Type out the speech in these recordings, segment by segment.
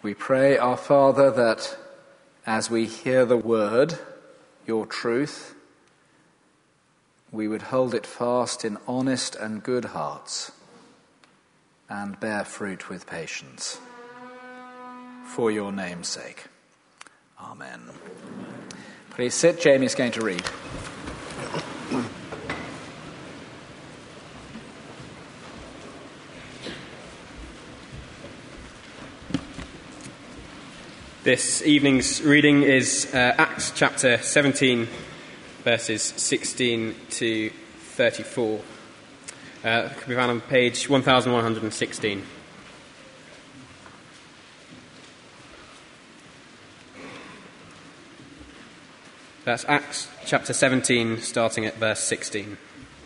We pray, our Father, that as we hear the word, your truth, we would hold it fast in honest and good hearts and bear fruit with patience. For your name's sake. Amen. Please sit. Jamie's going to read. This evening's reading is Acts chapter 17, verses 16 to 34. It can be found on page 1116. That's Acts chapter 17, starting at verse 16.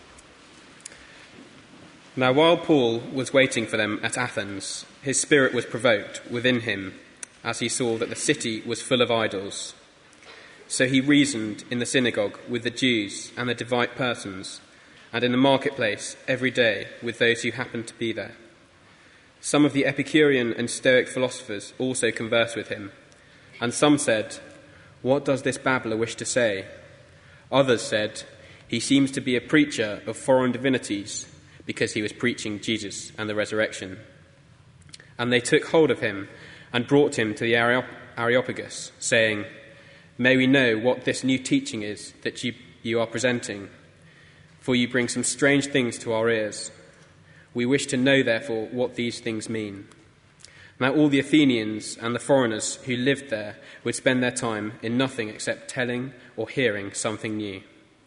Now while Paul was waiting for them at Athens, his spirit was provoked within him as he saw that the city was full of idols. So he reasoned in the synagogue with the Jews and the Devite persons, and in the marketplace every day with those who happened to be there. Some of the Epicurean and Stoic philosophers also conversed with him, and some said, "What does this babbler wish to say?" Others said, "He seems to be a preacher of foreign divinities, because he was preaching Jesus and the resurrection." And they took hold of him and brought him to the Areopagus, saying, "May we know what this new teaching is that you are presenting? For you bring some strange things to our ears. We wish to know, therefore, what these things mean." Now all the Athenians and the foreigners who lived there would spend their time in nothing except telling or hearing something new.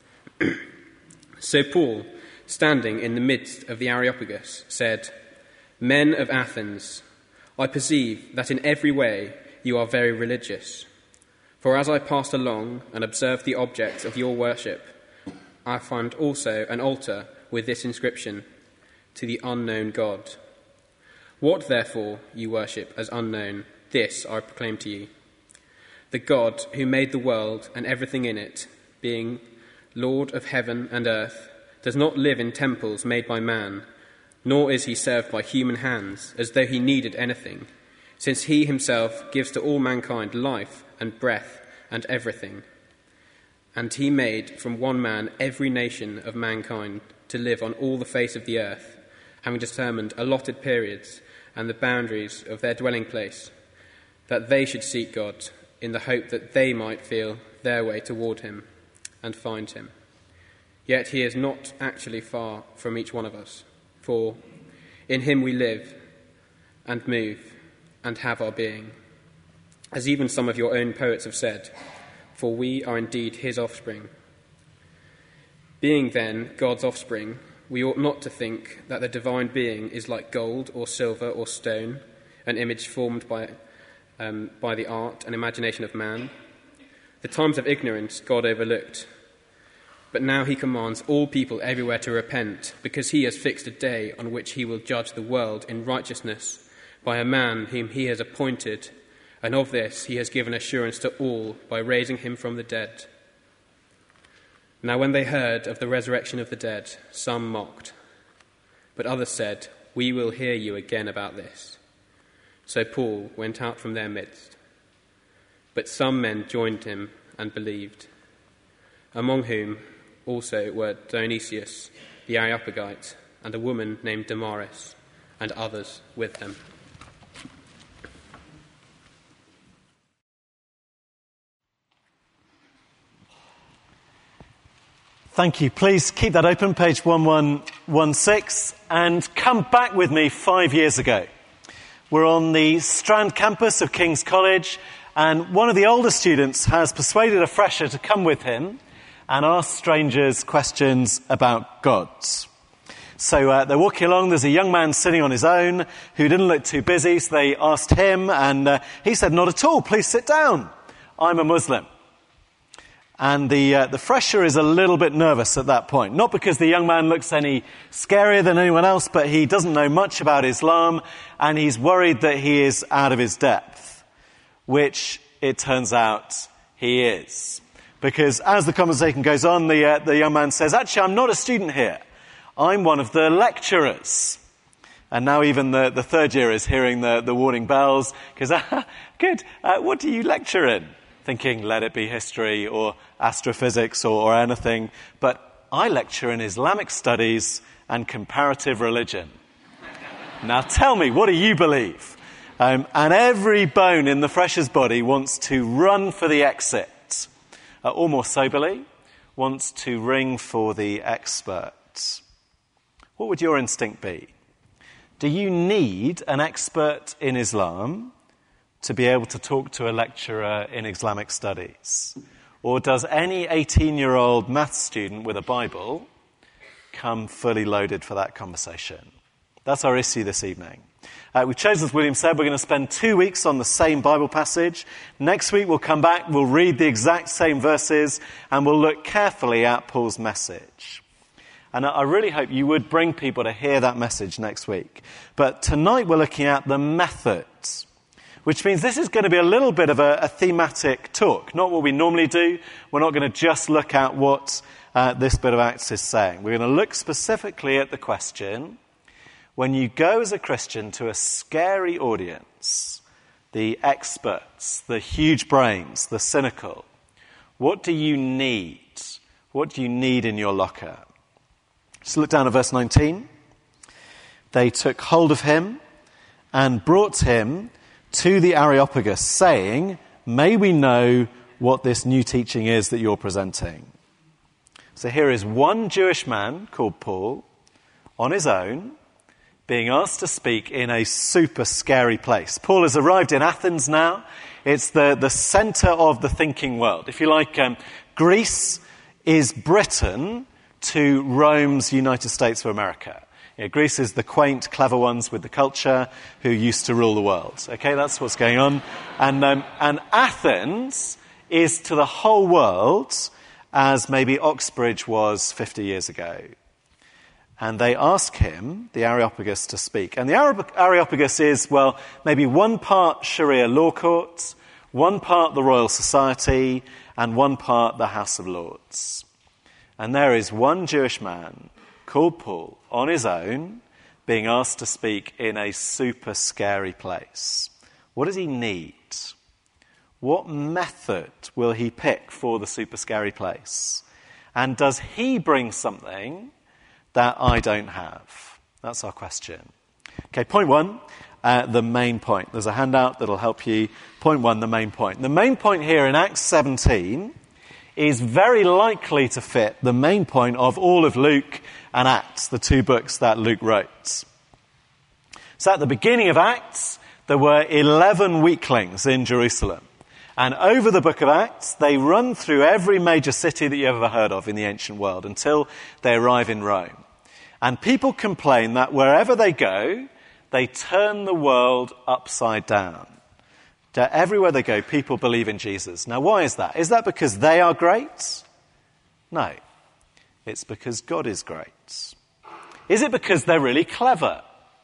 So Paul, standing in the midst of the Areopagus, said, "Men of Athens, I perceive that in every way you are very religious. For as I passed along and observed the objects of your worship, I found also an altar with this inscription, 'To the unknown God.' What, therefore, you worship as unknown, this I proclaim to you. The God who made the world and everything in it, being Lord of heaven and earth, does not live in temples made by man, nor is he served by human hands as though he needed anything, since he himself gives to all mankind life and breath and everything. And he made from one man every nation of mankind to live on all the face of the earth, having determined allotted periods and the boundaries of their dwelling place, that they should seek God in the hope that they might feel their way toward him and find him. Yet he is not actually far from each one of us. For in him we live and move and have our being. As even some of your own poets have said, for we are indeed his offspring. Being then God's offspring, we ought not to think that the divine being is like gold or silver or stone, an image formed by the art and imagination of man. The times of ignorance God overlooked. But now he commands all people everywhere to repent, because he has fixed a day on which he will judge the world in righteousness by a man whom he has appointed, and of this he has given assurance to all by raising him from the dead. Now when they heard of the resurrection of the dead, some mocked, but others said, "We will hear you again about this." So Paul went out from their midst. But some men joined him and believed, among whom also were Dionysius the Areopagite, and a woman named Damaris, and others with them. Thank you. Please keep that open, page 1116, and come back with me 5 years ago. We're on the Strand campus of King's College, and one of the older students has persuaded a fresher to come with him and ask strangers questions about God. So they're walking along. There's a young man sitting on his own who didn't look too busy, so they asked him, and he said, "Not at all, please sit down. I'm a Muslim." And the fresher is a little bit nervous at that point. Not because the young man looks any scarier than anyone else, but he doesn't know much about Islam, and he's worried that he is out of his depth, which it turns out he is. Because as the conversation goes on, the young man says, "Actually, I'm not a student here. I'm one of the lecturers." And now even the third year is hearing the warning bells, because, good, what do you lecture in? Thinking, let it be history or astrophysics or anything. But I lecture in Islamic studies and comparative religion. Now tell me, what do you believe? And every bone in the Freshers' body wants to run for the exit, or more soberly, wants to ring for the experts. What would your instinct be? Do you need an expert in Islam to be able to talk to a lecturer in Islamic studies? Or does any 18-year-old maths student with a Bible come fully loaded for that conversation? That's our issue this evening. We've chosen, as William said, we're going to spend 2 weeks on the same Bible passage. Next week we'll come back, we'll read the exact same verses, and we'll look carefully at Paul's message. And I really hope you would bring people to hear that message next week. But tonight we're looking at the methods, which means this is going to be a little bit of a thematic talk, not what we normally do. We're not going to just look at what this bit of Acts is saying. We're going to look specifically at the question, when you go as a Christian to a scary audience, the experts, the huge brains, the cynical, what do you need? What do you need in your locker? Just look down at verse 19. They took hold of him and brought him to the Areopagus, saying, may we know what this new teaching is that you're presenting. So here is one Jewish man called Paul on his own, being asked to speak in a super scary place. Paul has arrived in Athens now. It's the centre of the thinking world. If you like, Greece is Britain to Rome's United States of America. Greece is the quaint, clever ones with the culture who used to rule the world. Okay, that's what's going on. And Athens is to the whole world as maybe Oxbridge was 50 years ago. And they ask him, the Areopagus, to speak. And the Areopagus is, well, maybe one part Sharia law courts, one part the Royal Society, and one part the House of Lords. And there is one Jewish man called Paul on his own being asked to speak in a super scary place. What does he need? What method will he pick for the super scary place? And does he bring something that I don't have? That's our question. Okay, point one, the main point. There's a handout that'll help you. Point one, the main point. The main point here in Acts 17 is very likely to fit the main point of all of Luke and Acts, the two books that Luke wrote. So at the beginning of Acts, there were 11 weaklings in Jerusalem. And over the book of Acts, they run through every major city that you ever heard of in the ancient world until they arrive in Rome. And people complain that wherever they go, they turn the world upside down. That everywhere they go, people believe in Jesus. Now, why is that? Is that because they are great? No. It's because God is great. Is it because they're really clever?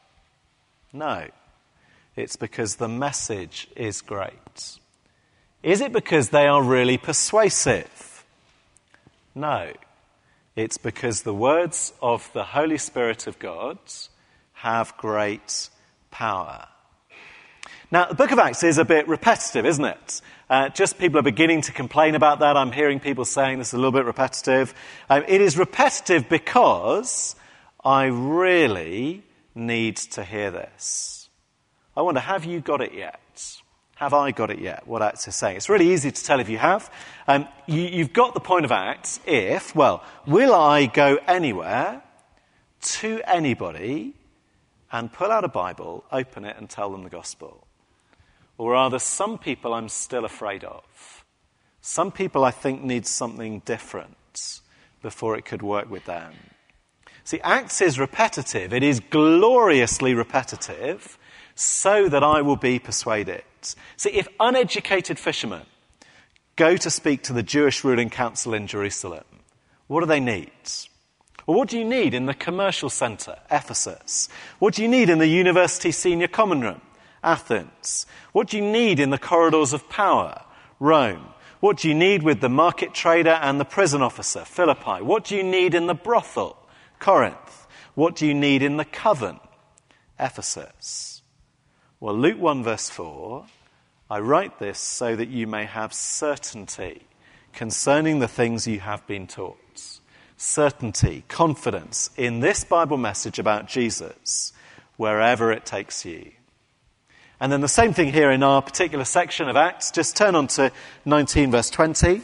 No. It's because the message is great. Is it because they are really persuasive? No. It's because the words of the Holy Spirit of God have great power. Now, the book of Acts is a bit repetitive, isn't it? Just people are beginning to complain about that. I'm hearing people saying this is a little bit repetitive. It is repetitive because I really need to hear this. I wonder, have you got it yet? Have I got it yet, what Acts is saying? It's really easy to tell if you have. You've got the point of Acts if, well, will I go anywhere to anybody and pull out a Bible, open it and tell them the gospel? Or are there some people I'm still afraid of? Some people I think need something different before it could work with them. See, Acts is repetitive. It is gloriously repetitive so that I will be persuaded. See, if uneducated fishermen go to speak to the Jewish ruling council in Jerusalem, what do they need? Well, what do you need in the commercial centre, Ephesus? What do you need in the university senior common room, Athens? What do you need in the corridors of power, Rome? What do you need with the market trader and the prison officer, Philippi? What do you need in the brothel, Corinth? What do you need in the coven, Ephesus. Well, Luke 1 verse 4, I write this so that you may have certainty concerning the things you have been taught. Certainty, confidence in this Bible message about Jesus, wherever it takes you. And then the same thing here in our particular section of Acts. Just turn on to 19 verse 20.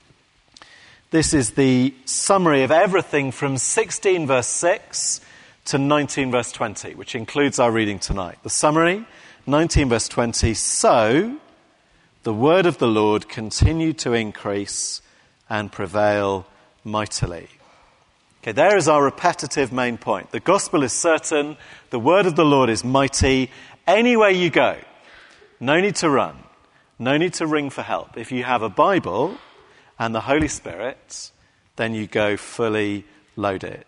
This is the summary of everything from 16 verse 6 to 19 verse 20, which includes our reading tonight. The summary, 19 verse 20, so the word of the Lord continued to increase and prevail mightily. Okay, there is our repetitive main point. The gospel is certain, the word of the Lord is mighty. Anywhere you go, no need to run, no need to ring for help. If you have a Bible and the Holy Spirit, then you go fully loaded.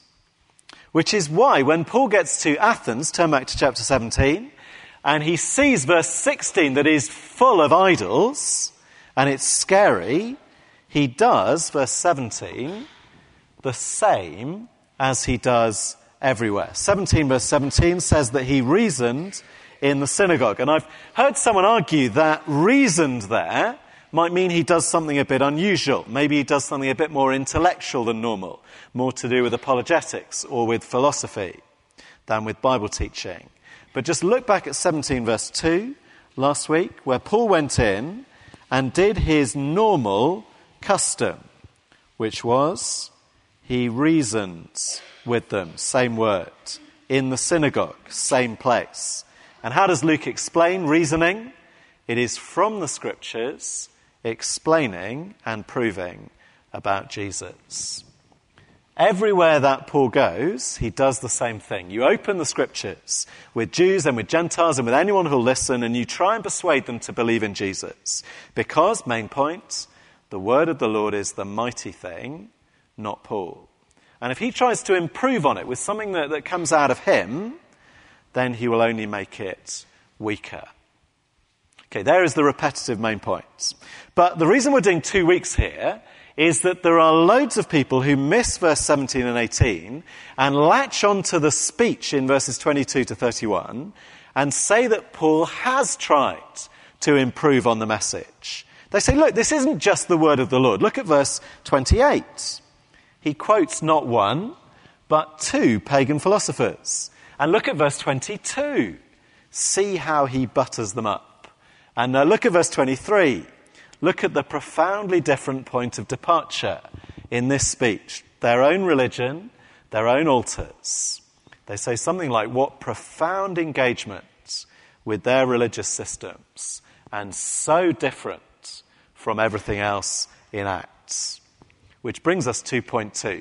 Which is why when Paul gets to Athens, turn back to chapter 17, and he sees verse 16 that is full of idols, and it's scary, he does, verse 17, the same as he does everywhere. 17 verse 17 says that he reasoned in the synagogue. And I've heard someone argue that reasoned there might mean he does something a bit unusual. Maybe he does something a bit more intellectual than normal, more to do with apologetics or with philosophy than with Bible teaching. But just look back at 17 verse 2 last week, where Paul went in and did his normal custom, which was he reasoned with them, same word, in the synagogue, same place. And how does Luke explain reasoning? It is from the scriptures, explaining and proving about Jesus. Everywhere that Paul goes, he does the same thing. You open the scriptures with Jews and with Gentiles and with anyone who'll listen, and you try and persuade them to believe in Jesus. Because, main point, the word of the Lord is the mighty thing, not Paul. And if he tries to improve on it with something that comes out of him, then he will only make it weaker. Okay, there is the repetitive main points. But the reason we're doing 2 weeks here is that there are loads of people who miss verse 17 and 18 and latch onto the speech in verses 22 to 31 and say that Paul has tried to improve on the message. They say, look, this isn't just the word of the Lord. Look at verse 28. He quotes not one, but two pagan philosophers. And look at verse 22. See how he butters them up. And look at verse 23. Look at the profoundly different point of departure in this speech. Their own religion, their own altars. They say something like, what profound engagement with their religious systems, and so different from everything else in Acts. Which brings us to point 2,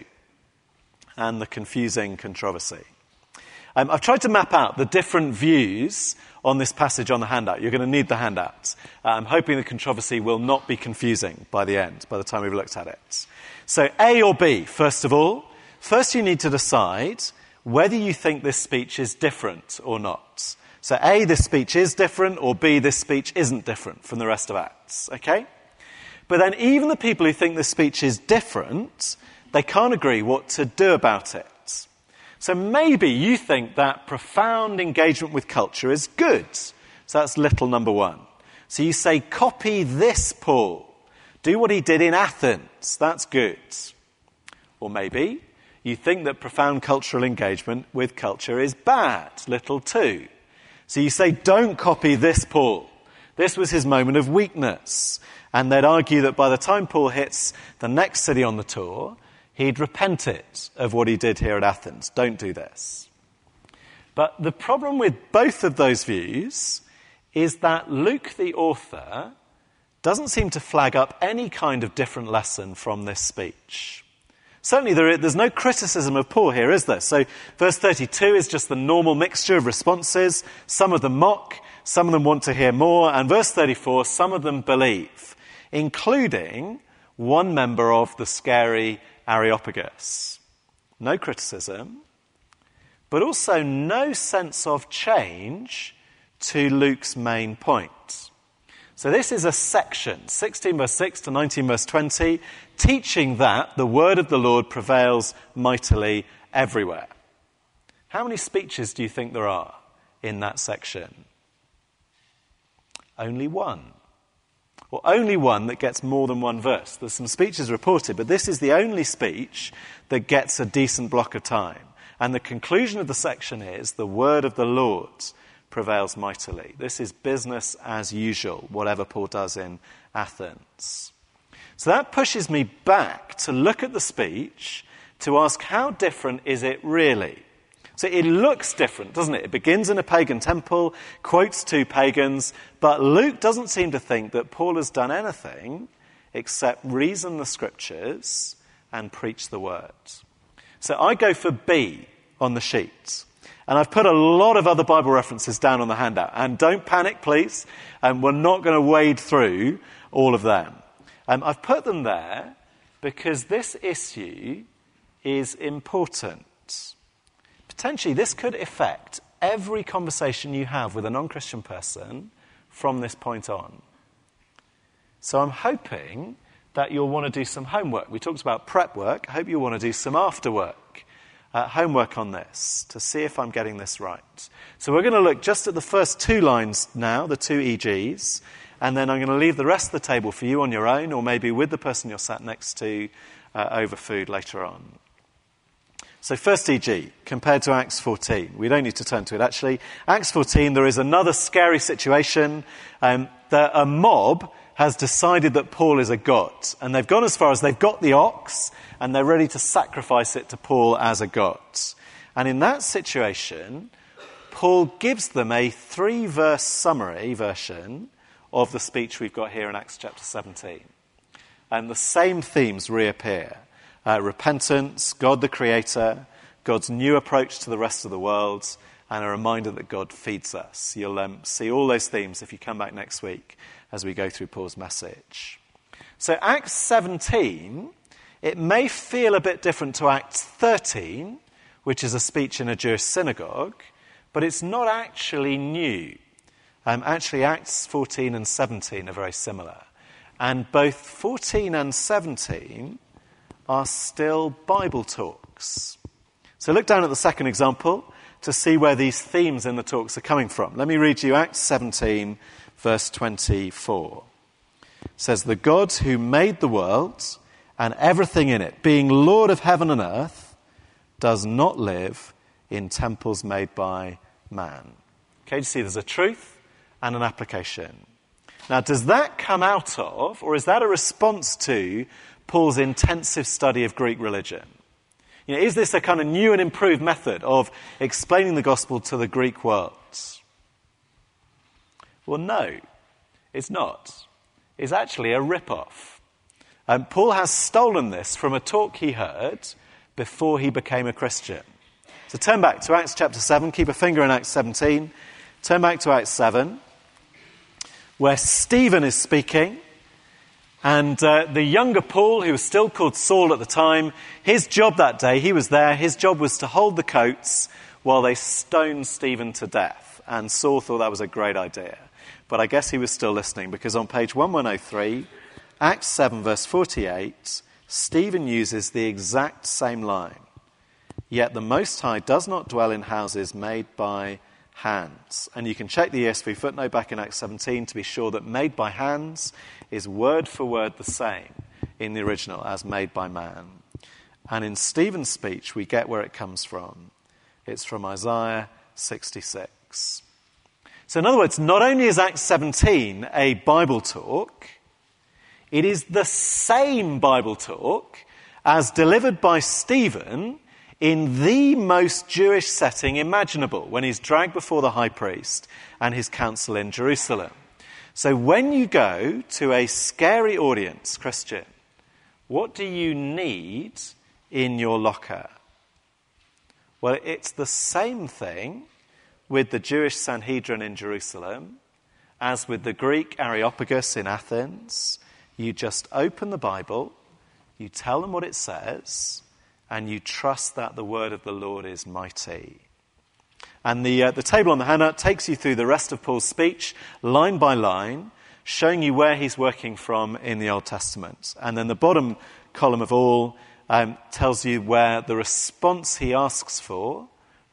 and the confusing controversy. I've tried to map out the different views on this passage on the handout. You're going to need the handout. I'm hoping the controversy will not be confusing by the end, by the time we've looked at it. So A or B, first of all. First you need to decide whether you think this speech is different or not. So A, this speech is different, or B, this speech isn't different from the rest of Acts. Okay? But then even the people who think this speech is different, they can't agree what to do about it. So maybe you think that profound engagement with culture is good. So that's little number 1. So you say, copy this Paul. Do what he did in Athens. That's good. Or maybe you think that profound cultural engagement with culture is bad. Little 2. So you say, don't copy this Paul. This was his moment of weakness. And they'd argue that by the time Paul hits the next city on the tour, he'd repented of what he did here at Athens. Don't do this. But the problem with both of those views is that Luke, the author, doesn't seem to flag up any kind of different lesson from this speech. Certainly there's no criticism of Paul here, is there? So verse 32 is just the normal mixture of responses. Some of them mock, some of them want to hear more. And verse 34, some of them believe, including one member of the scary Areopagus. No criticism, but also no sense of change to Luke's main point. So this is a section, 16 verse 6 to 19 verse 20, teaching that the word of the Lord prevails mightily everywhere. How many speeches do you think there are in that section? Only one. Well, only one that gets more than one verse. There's some speeches reported, but this is the only speech that gets a decent block of time. And the conclusion of the section is, the word of the Lord prevails mightily. This is business as usual, whatever Paul does in Athens. So that pushes me back to look at the speech to ask, how different is it really? So it looks different, doesn't it? It begins in a pagan temple, quotes two pagans, but Luke doesn't seem to think that Paul has done anything except reason the scriptures and preach the word. So I go for B on the sheet. And I've put a lot of other Bible references down on the handout. And don't panic, please. We're not going to wade through all of them. I've put them there because this issue is important. Potentially, this could affect every conversation you have with a non-Christian person from this point on. So I'm hoping that you'll want to do some homework. We talked about prep work. I hope you'll want to do some after work, homework on this, to see if I'm getting this right. So we're going to look just at the first two lines now, the two EGs, and then I'm going to leave the rest of the table for you on your own, or maybe with the person you're sat next to over food later on. So first EG, compared to Acts 14. We don't need to turn to it, actually. Acts 14, there is another scary situation. That a mob has decided that Paul is a god. And they've gone as far as they've got the ox, and they're ready to sacrifice it to Paul as a god. And in that situation, Paul gives them a 3-verse summary version of the speech we've got here in Acts chapter 17. And the same themes reappear. Repentance, God the Creator, God's new approach to the rest of the world, and a reminder that God feeds us. You'll see all those themes if you come back next week as we go through Paul's message. So Acts 17, it may feel a bit different to Acts 13, which is a speech in a Jewish synagogue, but it's not actually new. Actually, Acts 14 and 17 are very similar. And both 14 and 17 are still Bible talks. So look down at the second example to see where these themes in the talks are coming from. Let me read you Acts 17, verse 24. It says, "The God who made the world and everything in it, being Lord of heaven and earth, does not live in temples made by man." Okay, you see there's a truth and an application. Now, does that come out of, or is that a response to, Paul's intensive study of Greek religion? You know, is this a kind of new and improved method of explaining the gospel to the Greek world? Well, no, it's not. It's actually a rip-off. Paul has stolen this from a talk he heard before he became a Christian. So turn back to Acts chapter 7, keep a finger in Acts 17, turn back to Acts 7, where Stephen is speaking. And the younger Paul, who was still called Saul at the time, his job that day, he was there, his job was to hold the coats while they stoned Stephen to death. And Saul thought that was a great idea. But I guess he was still listening, because on page 1103, Acts 7, verse 48, Stephen uses the exact same line. "Yet the Most High does not dwell in houses made by hands." And you can check the ESV footnote back in Acts 17 to be sure that "made by hands" is word for word the same in the original as "made by man." And in Stephen's speech, we get where it comes from. It's from Isaiah 66. So in other words, not only is Acts 17 a Bible talk, it is the same Bible talk as delivered by Stephen in the most Jewish setting imaginable, when he's dragged before the high priest and his council in Jerusalem. So when you go to a scary audience, Christian, what do you need in your locker? Well, it's the same thing with the Jewish Sanhedrin in Jerusalem as with the Greek Areopagus in Athens. You just open the Bible, you tell them what it says, and you trust that the word of the Lord is mighty. And the table on the handout takes you through the rest of Paul's speech, line by line, showing you where he's working from in the Old Testament. And then the bottom column of all tells you where the response he asks for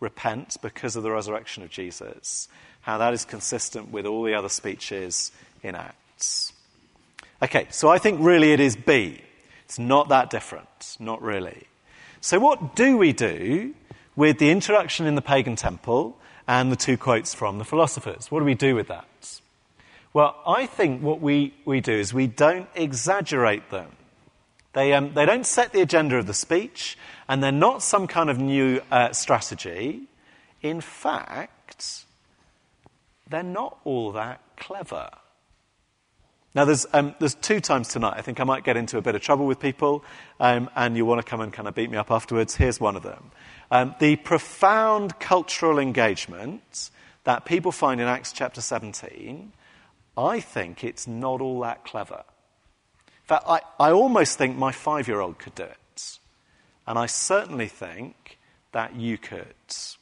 repent because of the resurrection of Jesus, how that is consistent with all the other speeches in Acts. Okay, so I think really it is B. It's not that different, not really. So what do we do with the introduction in the pagan temple and the two quotes from the philosophers? What do we do with that? Well, I think what we do is we don't exaggerate them. They don't set the agenda of the speech, and they're not some kind of new strategy. In fact, they're not all that clever. Now, there's 2 times tonight I think I might get into a bit of trouble with people, and you want to come and kind of beat me up afterwards. Here's one of them. The profound cultural engagement that people find in Acts chapter 17, I think it's not all that clever. In fact, I almost think my 5-year-old could do it. And I certainly think that you could.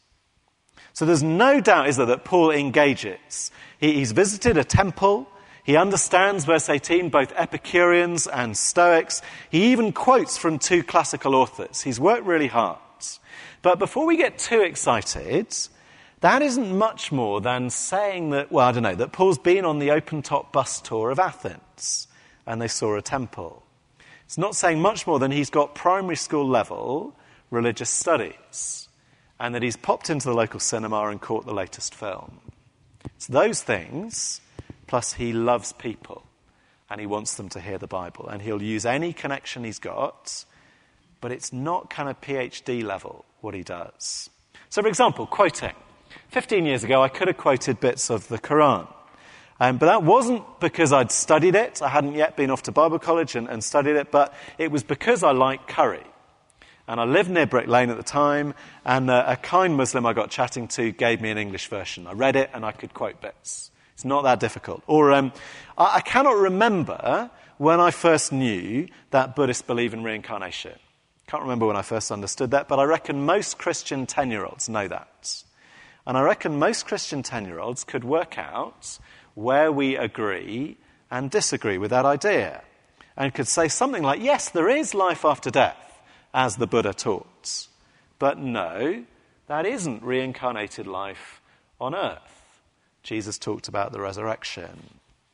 So there's no doubt, is there, that Paul engages. He's visited a temple. He understands, verse 18, both Epicureans and Stoics. He even quotes from 2 classical authors. He's worked really hard. But before we get too excited, that isn't much more than saying that, well, I don't know, that Paul's been on the open-top bus tour of Athens and they saw a temple. It's not saying much more than he's got primary school level religious studies and that he's popped into the local cinema and caught the latest film. It's those things, plus he loves people and he wants them to hear the Bible, and he'll use any connection he's got, but it's not kind of PhD level what he does. So, for example, quoting. 15 years ago, I could have quoted bits of the Quran. But that wasn't because I'd studied it. I hadn't yet been off to Bible college and studied it, but it was because I liked curry. And I lived near Brick Lane at the time, and a kind Muslim I got chatting to gave me an English version. I read it, and I could quote bits. It's not that difficult. Or I cannot remember when I first knew that Buddhists believe in reincarnation. Can't remember when I first understood that, but I reckon most Christian 10-year-olds know that. And I reckon most Christian 10-year-olds could work out where we agree and disagree with that idea. And could say something like, yes, there is life after death, as the Buddha taught. But no, that isn't reincarnated life on earth. Jesus talked about the resurrection.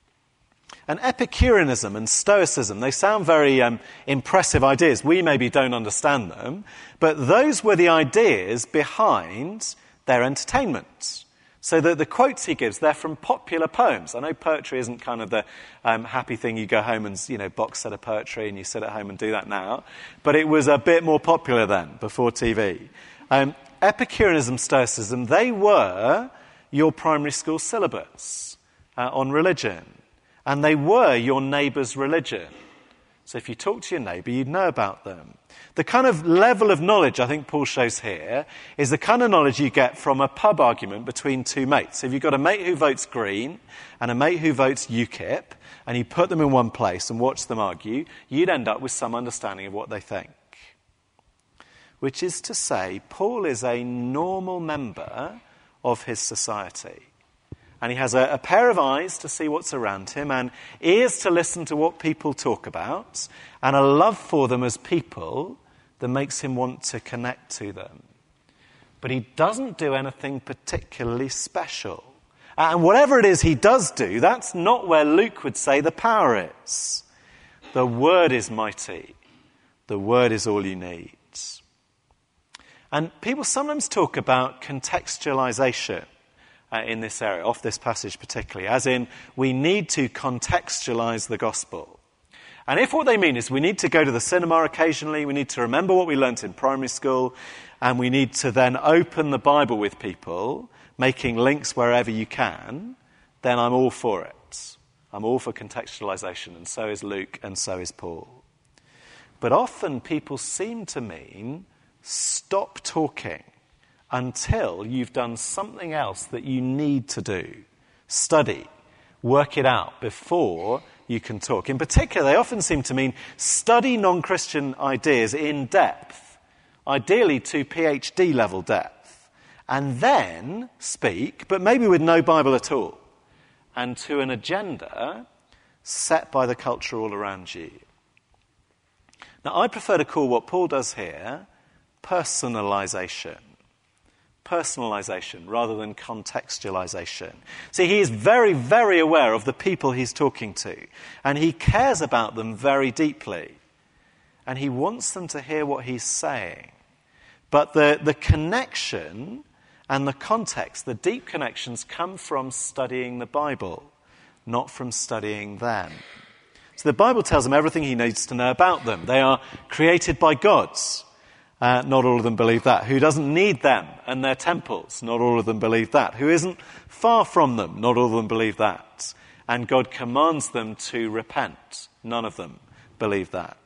And Epicureanism and Stoicism, they sound very impressive ideas. We maybe don't understand them, but those were the ideas behind their entertainment. So the quotes he gives, they're from popular poems. I know poetry isn't kind of the happy thing you go home and, box set of poetry and you sit at home and do that now, but it was a bit more popular then, before TV. Epicureanism, Stoicism, they were your primary school syllabus on religion. And they were your neighbour's religion. So if you talk to your neighbour, you'd know about them. The kind of level of knowledge I think Paul shows here is the kind of knowledge you get from a pub argument between 2 mates. So if you've got a mate who votes Green and a mate who votes UKIP, and you put them in one place and watch them argue, you'd end up with some understanding of what they think. Which is to say, Paul is a normal member of his society. And he has a pair of eyes to see what's around him and ears to listen to what people talk about and a love for them as people that makes him want to connect to them. But he doesn't do anything particularly special. And whatever it is he does do, that's not where Luke would say the power is. The word is mighty. The word is all you need. And people sometimes talk about contextualization in this area, off this passage particularly, as in we need to contextualize the gospel. And if what they mean is we need to go to the cinema occasionally, we need to remember what we learnt in primary school, and we need to then open the Bible with people, making links wherever you can, then I'm all for it. I'm all for contextualization, and so is Luke, and so is Paul. But often people seem to mean stop talking until you've done something else that you need to do. Study, work it out before you can talk. In particular, they often seem to mean study non-Christian ideas in depth, ideally to PhD level depth, and then speak, but maybe with no Bible at all, and to an agenda set by the culture all around you. Now, I prefer to call what Paul does here personalization. personalization rather than contextualization. See, he is very, very aware of the people he's talking to, and he cares about them very deeply, and he wants them to hear what he's saying. But the connection and the context, the deep connections, come from studying the Bible, not from studying them. So the Bible tells him everything he needs to know about them. They are created by God. Not all of them believe that. Who doesn't need them and their temples? Not all of them believe that. Who isn't far from them? Not all of them believe that. And God commands them to repent. None of them believe that.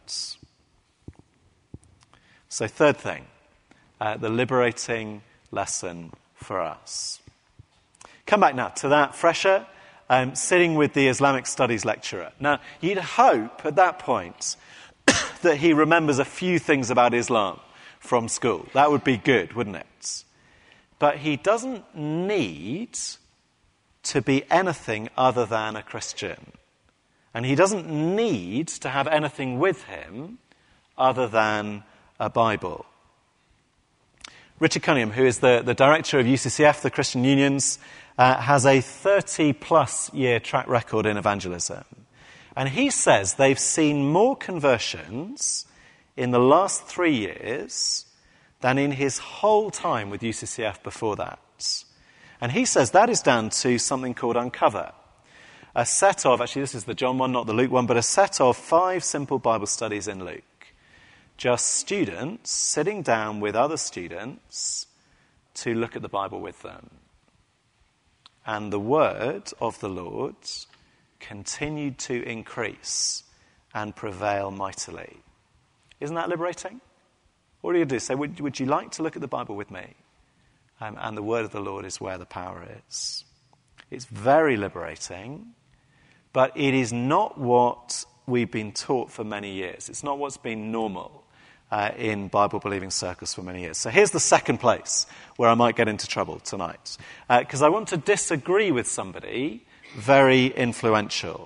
So third thing, the liberating lesson for us. Come back now to that fresher, sitting with the Islamic studies lecturer. Now, you'd hope at that point that he remembers a few things about Islam from school. That would be good, wouldn't it? But he doesn't need to be anything other than a Christian. And he doesn't need to have anything with him other than a Bible. Richard Cunningham, who is the director of UCCF, the Christian Unions, has a 30-plus year track record in evangelism. And he says they've seen more conversions in the last 3 years than in his whole time with UCCF before that. And he says that is down to something called Uncover. A set of, actually this is the John one, not the Luke one, but a set of 5 simple Bible studies in Luke. Just students sitting down with other students to look at the Bible with them. And the word of the Lord continued to increase and prevail mightily. Isn't that liberating? What do you do? Say, would you like to look at the Bible with me? And the word of the Lord is where the power is. It's very liberating, but it is not what we've been taught for many years. It's not what's been normal in Bible-believing circles for many years. So here's the second place where I might get into trouble tonight. Because I want to disagree with somebody very influential.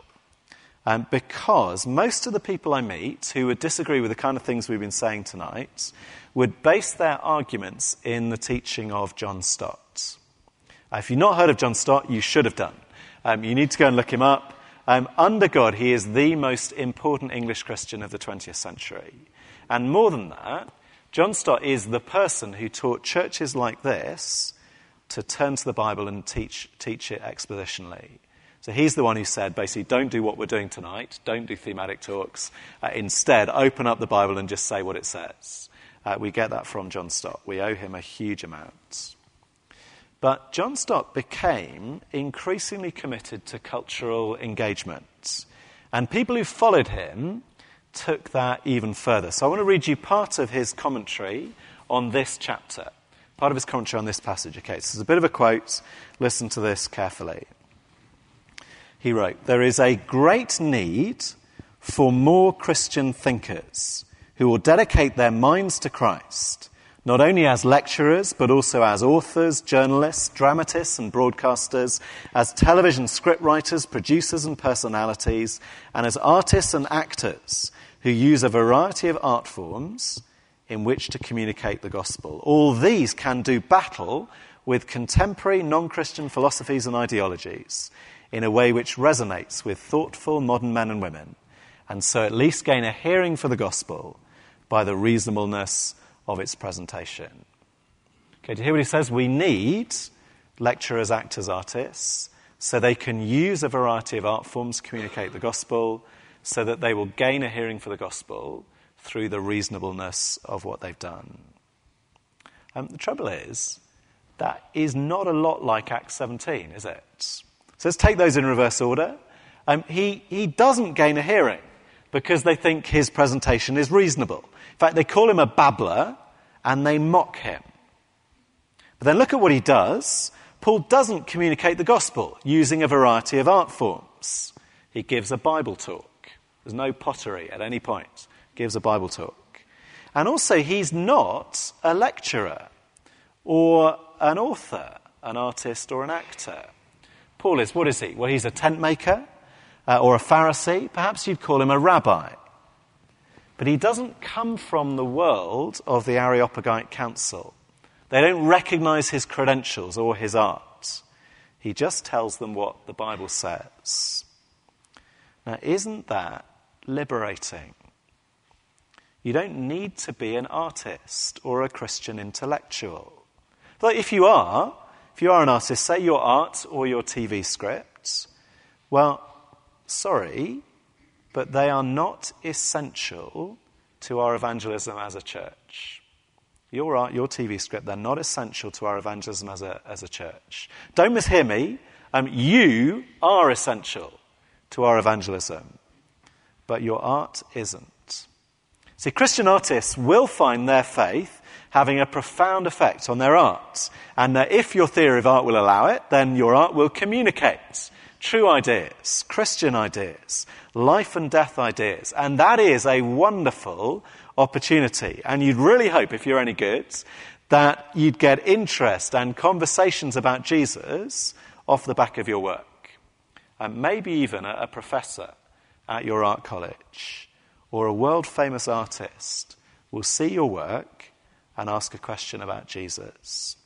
Because most of the people I meet who would disagree with the kind of things we've been saying tonight would base their arguments in the teaching of John Stott. If you've not heard of John Stott, you should have done. You need to go and look him up. Under God, he is the most important English Christian of the 20th century. And more than that, John Stott is the person who taught churches like this to turn to the Bible and teach it expositionally. So he's the one who said, basically, don't do what we're doing tonight. Don't do thematic talks. Instead, open up the Bible and just say what it says. We get that from John Stott. We owe him a huge amount. But John Stott became increasingly committed to cultural engagement. And people who followed him took that even further. So I want to read you part of his commentary on this chapter. Part of his commentary on this passage. Okay, so there's a bit of a quote. Listen to this carefully. He wrote, "There is a great need for more Christian thinkers who will dedicate their minds to Christ, not only as lecturers, but also as authors, journalists, dramatists and broadcasters, as television scriptwriters, producers and personalities, and as artists and actors who use a variety of art forms in which to communicate the gospel. All these can do battle with contemporary non-Christian philosophies and ideologies in a way which resonates with thoughtful modern men and women, and so at least gain a hearing for the gospel by the reasonableness of its presentation." Okay, do you hear what he says? We need lecturers, actors, artists, so they can use a variety of art forms to communicate the gospel, so that they will gain a hearing for the gospel through the reasonableness of what they've done. The trouble is, that is not a lot like Acts 17, is it? So let's take those in reverse order. He doesn't gain a hearing because they think his presentation is reasonable. In fact, they call him a babbler and they mock him. But then look at what he does. Paul doesn't communicate the gospel using a variety of art forms. He gives a Bible talk. There's no pottery at any point. Gives a Bible talk. And also, he's not a lecturer or an author, an artist or an actor. Paul is, what is he? Well, he's a tent maker or a Pharisee. Perhaps you'd call him a rabbi. But he doesn't come from the world of the Areopagite Council. They don't recognize his credentials or his art. He just tells them what the Bible says. Now, isn't that liberating? You don't need to be an artist or a Christian intellectual. But if you are an artist, say your art or your TV scripts, well, sorry, but they are not essential to our evangelism as a church. Your art, your TV script, they're not essential to our evangelism as a church. Don't mishear me. You are essential to our evangelism, but your art isn't. See, Christian artists will find their faith having a profound effect on their art, and that if your theory of art will allow it, then your art will communicate true ideas, Christian ideas, life and death ideas, and that is a wonderful opportunity. And you'd really hope, if you're any good, that you'd get interest and conversations about Jesus off the back of your work. And maybe even a professor at your art college or a world-famous artist will see your work and ask a question about Jesus.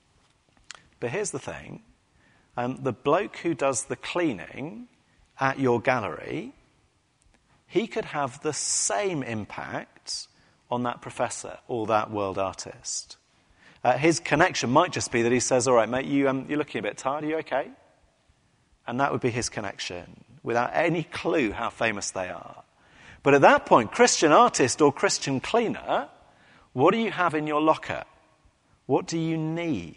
But here's the thing. The bloke who does the cleaning at your gallery, he could have the same impact on that professor or that world artist. His connection might just be that he says, all right, mate, you're looking a bit tired, are you okay? And that would be his connection, without any clue how famous they are. But at that point, Christian artist or Christian cleaner, what do you have in your locker? What do you need?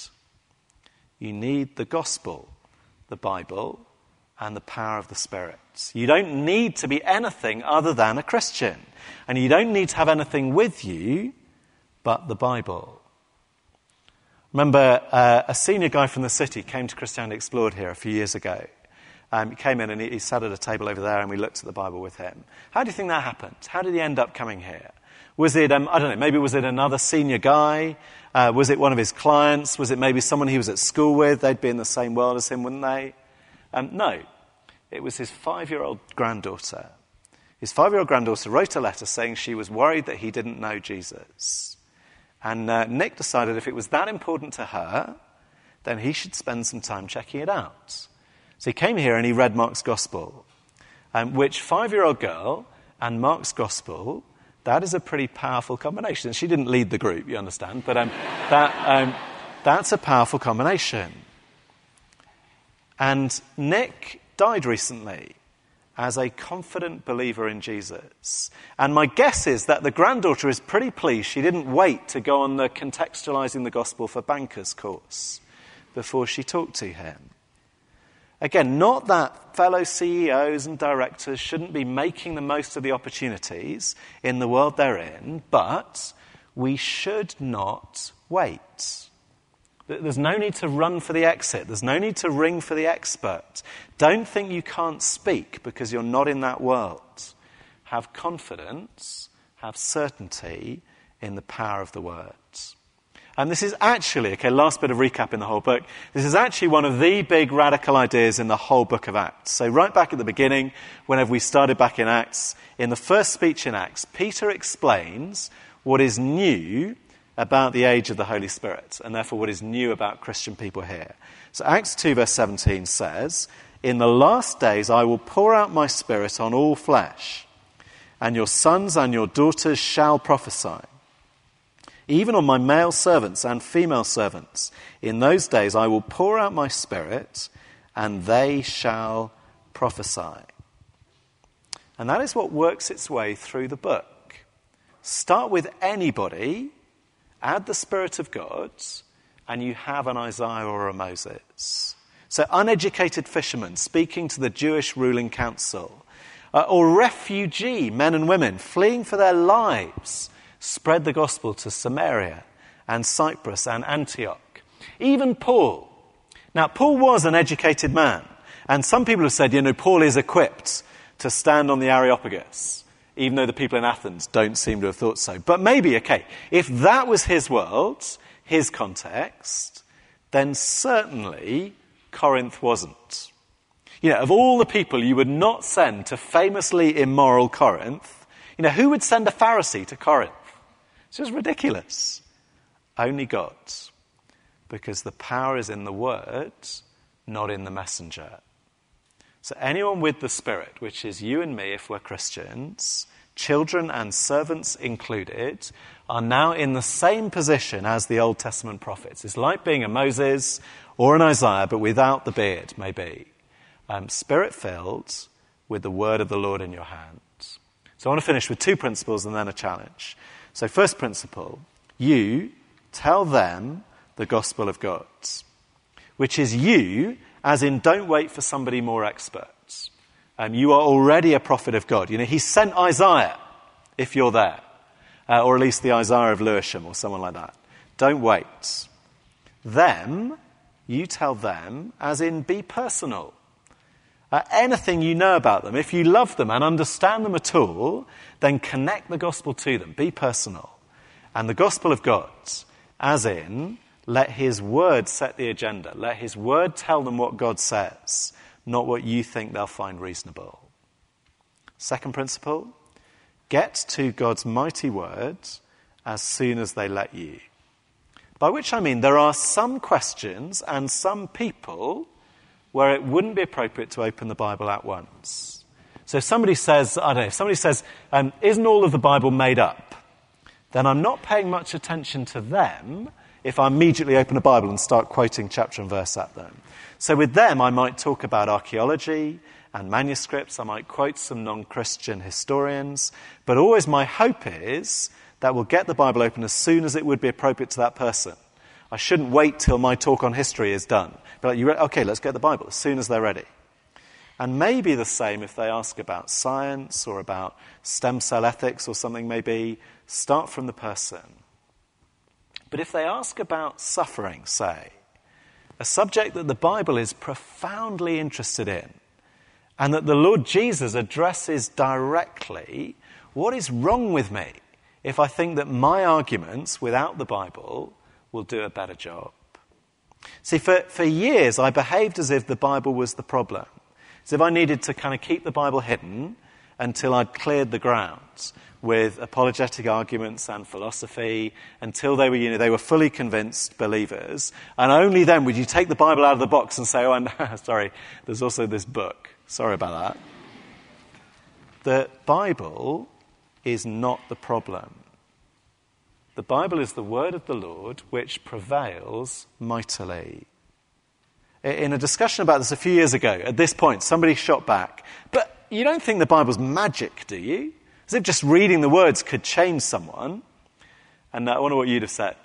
You need the gospel, the Bible, and the power of the Spirit. You don't need to be anything other than a Christian. And you don't need to have anything with you but the Bible. Remember, a senior guy from the city came to Christianity Explored here a few years ago. He came in and he sat at a table over there and we looked at the Bible with him. How do you think that happened? How did he end up coming here? Was it, I don't know, maybe was it another senior guy? Was it one of his clients? Was it maybe someone he was at school with? They'd be in the same world as him, wouldn't they? No. It was his 5-year-old granddaughter. His 5-year-old granddaughter wrote a letter saying she was worried that he didn't know Jesus. And Nick decided if it was that important to her, then he should spend some time checking it out. So he came here and he read Mark's Gospel, which 5-year-old girl and Mark's Gospel, that is a pretty powerful combination. She didn't lead the group, you understand, but that's a powerful combination. And Nick died recently as a confident believer in Jesus. And my guess is that the granddaughter is pretty pleased she didn't wait to go on the Contextualising the Gospel for Bankers course before she talked to him. Again, not that fellow CEOs and directors shouldn't be making the most of the opportunities in the world they're in, but we should not wait. There's no need to run for the exit. There's no need to ring for the expert. Don't think you can't speak because you're not in that world. Have confidence, have certainty in the power of the words. And this is actually, last bit of recap in the whole book, this is actually one of the big radical ideas in the whole book of Acts. So right back at the beginning, whenever we started back in Acts, in the first speech in Acts, Peter explains what is new about the age of the Holy Spirit, and therefore what is new about Christian people here. So Acts 2 verse 17 says, "In the last days I will pour out my Spirit on all flesh, and your sons and your daughters shall prophesy. Even on my male servants and female servants. In those days I will pour out my Spirit, and they shall prophesy." And that is what works its way through the book. Start with anybody, add the Spirit of God, and you have an Isaiah or a Moses. So uneducated fishermen speaking to the Jewish ruling council, or refugee men and women fleeing for their lives, spread the gospel to Samaria and Cyprus and Antioch. Even Paul. Now, Paul was an educated man. And some people have said, Paul is equipped to stand on the Areopagus, even though the people in Athens don't seem to have thought so. But maybe, if that was his world, his context, then certainly Corinth wasn't. Of all the people you would not send to famously immoral Corinth, who would send a Pharisee to Corinth? It's just ridiculous. Only God's. Because the power is in the word, not in the messenger. So anyone with the Spirit, which is you and me if we're Christians, children and servants included, are now in the same position as the Old Testament prophets. It's like being a Moses or an Isaiah, but without the beard, maybe. Spirit-filled with the word of the Lord in your hands. So I want to finish with 2 principles and then a challenge. So first principle, you tell them the gospel of God, which is you, as in don't wait for somebody more expert. You are already a prophet of God. You know, he sent Isaiah, if you're there, or at least the Isaiah of Lewisham or someone like that. Don't wait. Them, you tell them, as in be personal. Anything you know about them, if you love them and understand them at all, then connect the gospel to them. Be personal. And the gospel of God, as in, let his word set the agenda. Let his word tell them what God says, not what you think they'll find reasonable. Second principle, get to God's mighty word as soon as they let you. By which I mean there are some questions and some people where it wouldn't be appropriate to open the Bible at once. So if somebody says, isn't all of the Bible made up? Then I'm not paying much attention to them if I immediately open a Bible and start quoting chapter and verse at them. So with them, I might talk about archaeology and manuscripts. I might quote some non-Christian historians. But always my hope is that we'll get the Bible open as soon as it would be appropriate to that person. I shouldn't wait till my talk on history is done. But okay, let's get the Bible as soon as they're ready. And maybe the same if they ask about science or about stem cell ethics or something, maybe start from the person. But if they ask about suffering, say, a subject that the Bible is profoundly interested in, and that the Lord Jesus addresses directly, what is wrong with me if I think that my arguments without the Bible will do a better job? See, for years I behaved as if the Bible was the problem, as if I needed to kind of keep the Bible hidden until I'd cleared the grounds with apologetic arguments and philosophy, until they were fully convinced believers. And only then would you take the Bible out of the box and say, oh, and sorry, there's also this book. Sorry about that. The Bible is not the problem. The Bible is the word of the Lord which prevails mightily. In a discussion about this a few years ago, at this point, somebody shot back, but you don't think the Bible's magic, do you? As if just reading the words could change someone. And I wonder what you'd have said.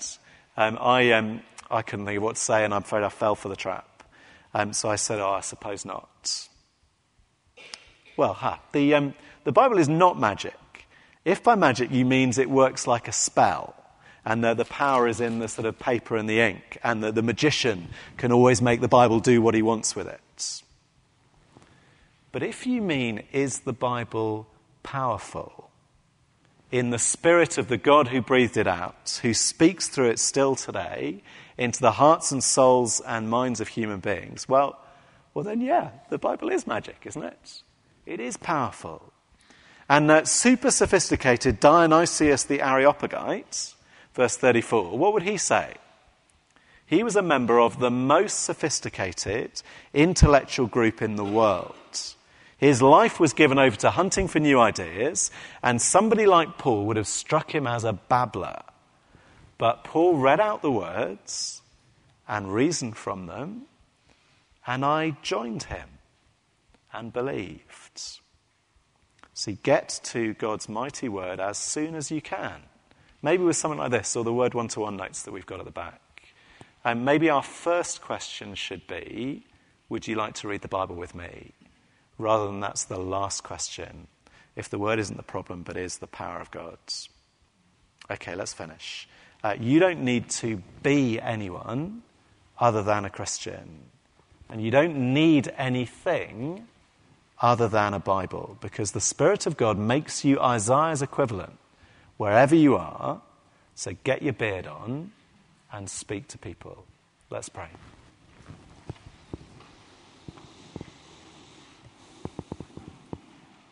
I couldn't think of what to say, and I'm afraid I fell for the trap. So I said, I suppose not. Well, the Bible is not magic. If by magic you means it works like a spell, and the power is in the sort of paper and the ink, and the magician can always make the Bible do what he wants with it. But if you mean, is the Bible powerful in the spirit of the God who breathed it out, who speaks through it still today into the hearts and souls and minds of human beings, well then yeah, the Bible is magic, isn't it? It is powerful. And super sophisticated Dionysius the Areopagite, verse 34, what would he say? He was a member of the most sophisticated intellectual group in the world. His life was given over to hunting for new ideas, and somebody like Paul would have struck him as a babbler. But Paul read out the words and reasoned from them, and I joined him and believed. See, get to God's mighty word as soon as you can. Maybe with something like this, or the Word one-to-one notes that we've got at the back. And maybe our first question should be, would you like to read the Bible with me? Rather than that's the last question, if the word isn't the problem, but is the power of God. Okay, let's finish. You don't need to be anyone other than a Christian. And you don't need anything other than a Bible, because the Spirit of God makes you Isaiah's equivalent wherever you are. So get your beard on and speak to people. Let's pray.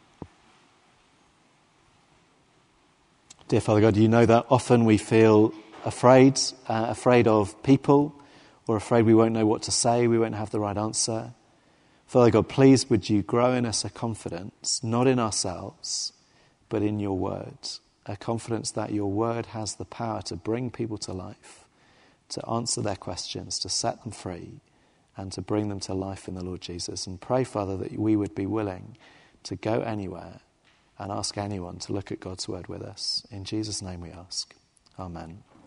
Dear Father God, you know that often we feel afraid of people, or afraid we won't know what to say, we won't have the right answer. Father God, please would you grow in us a confidence, not in ourselves, but in your word. A confidence that your word has the power to bring people to life, to answer their questions, to set them free, and to bring them to life in the Lord Jesus. And pray, Father, that we would be willing to go anywhere and ask anyone to look at God's word with us. In Jesus' name we ask. Amen.